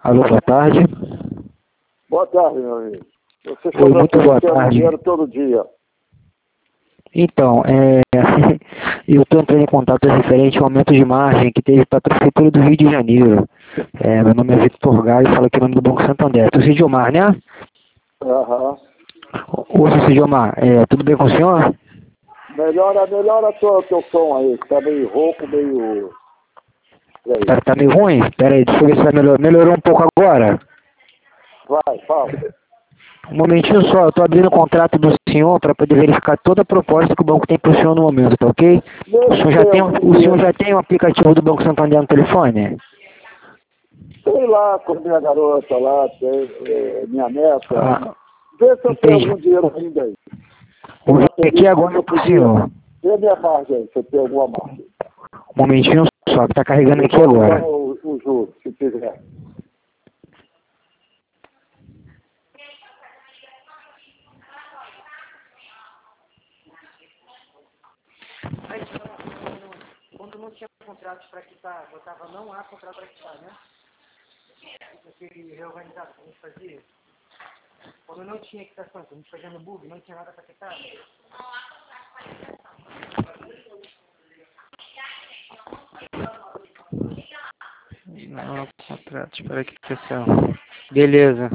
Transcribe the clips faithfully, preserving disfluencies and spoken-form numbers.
Alô, boa tarde. Boa tarde, meu amigo. Você Oi, muito boa recebe tarde. dinheiro todo dia. Então, é, eu estou entrando em contato referente ao aumento de margem que teve para a Prefeitura do Rio de Janeiro. É, meu nome é Victor Gaio, falo aqui no nome do Banco Santander. Tu é Gilmar, né? Aham. Ô, seu Gilmar, é, tudo bem com o senhor? Melhora, melhora o teu som aí, que tá meio rouco, meio... Peraí. Tá, tá meio ruim? Pera aí, deixa eu ver se vai melhorar. Melhorou um pouco agora? Vai, fala. Um momentinho só, eu estou abrindo o contrato do senhor para poder verificar toda a proposta que o banco tem para o senhor no momento, tá ok? O senhor, já tem, o senhor já tem o aplicativo do Banco Santander no telefone? Tem lá com minha garota lá, tem é, minha neta. Ah, Vê se eu tenho entendi. algum dinheiro ainda aí. Vou ver aqui agora para o senhor. Vê a minha margem aí, se eu tenho alguma margem. Um momentinho só, que está carregando aqui Eu vou agora. dar O, o juro, se tiver. Quando não tinha contrato para quitar, botava não há contrato para quitar, né? Aquele reorganização, a gente fazia. Quando não tinha quitação, quando a gente fazia no bug, não tinha nada para quitar. Não, contrato, espera aqui, pessoal. Beleza.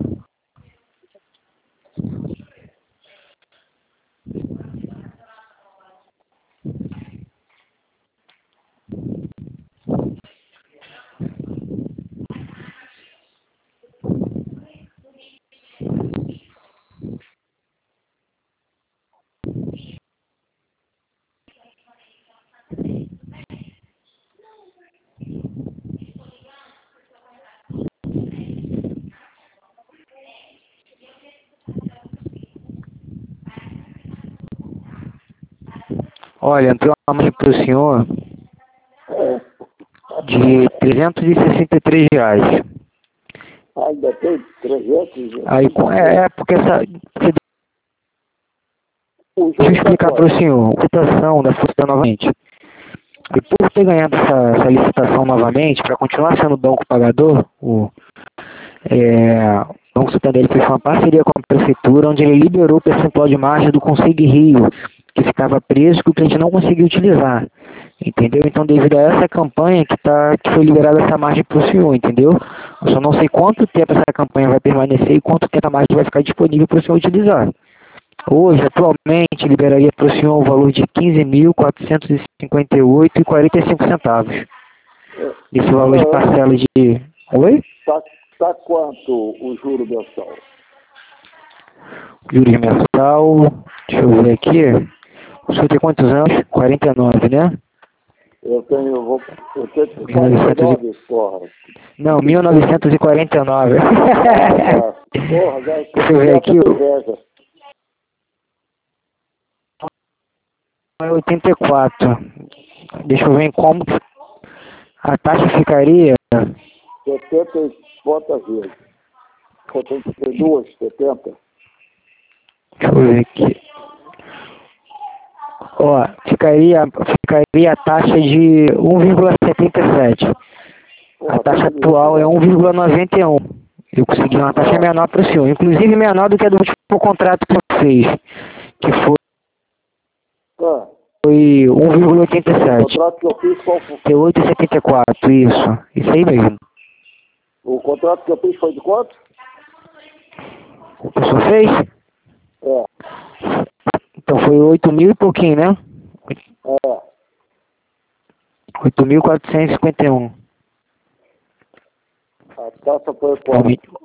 Olha, entrou uma mãe para o senhor de trezentos e sessenta e três reais. Ainda tem trezentos? Aí, com- é, é porque essa... O Deixa eu juro tá explicar para quanto? o senhor. A licitação da Força novamente. E por ter ganhado essa, essa licitação novamente, para continuar sendo banco pagador, o, é, o Banco Santander fez uma parceria com a Prefeitura, onde ele liberou o percentual de margem do Conseg Rio, que ficava preso, que o cliente não conseguia utilizar. Entendeu? Então, devido a essa campanha que, tá, que foi liberada essa margem para o senhor, entendeu? Eu só não sei quanto tempo essa campanha vai permanecer e quanto tempo a margem vai ficar disponível para o senhor utilizar. Hoje, atualmente, liberaria para o senhor o valor de quinze mil quatrocentos e cinquenta e oito reais e quarenta e cinco centavos. Esse valor de parcela de... Oi? Tá, tá quanto o juro mensal? Juros mensal... Deixa eu ver aqui. O senhor tem quantos anos? quarenta e nove, né? Eu tenho, eu vou, eu tenho mil e novecentos quarenta e nove, porra. Não, mil novecentos e quarenta e nove. Ah, porra, já, Deixa eu ver aqui. inveja. É oitenta e quatro. Deixa eu ver em como a taxa ficaria. setenta e quantas vezes? setenta e duas, setenta. Deixa eu ver aqui. Ó, ficaria, ficaria a taxa de um vírgula setenta e sete. A taxa atual é um vírgula noventa e um. Eu consegui uma taxa menor para o senhor. Inclusive menor do que a do último contrato que eu fez. Que foi, Ah, foi um vírgula oitenta e o sete. contrato que eu fiz, qual foi? Tem oito vírgula setenta e quatro, isso. Isso aí mesmo. O contrato que eu fiz foi de quanto? O que o senhor fez? É, Então foi oito mil e pouquinho, né? é. oito mil quatrocentos e cinquenta e um. A taxa foi quanto?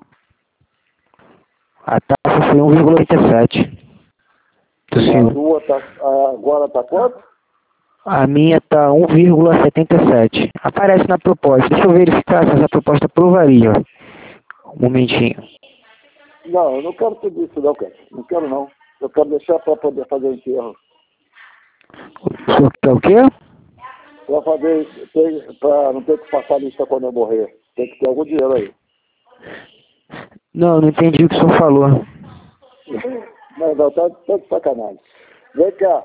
A taxa foi um vírgula oitenta e sete. Do A senhor. sua tá, a- agora tá quanto? A minha tá um vírgula setenta e sete. Aparece na proposta. Deixa eu verificar se essa proposta aprovaria. Um momentinho. Não, eu não quero tudo isso não, cara. Não quero não. Eu quero deixar para poder fazer o enterro. O senhor quer o quê? Para fazer, para não ter que passar lista quando eu morrer. Tem que ter algum dinheiro aí. Não, não entendi o que o senhor falou. Não, não, tá, tá de sacanagem. Vem cá.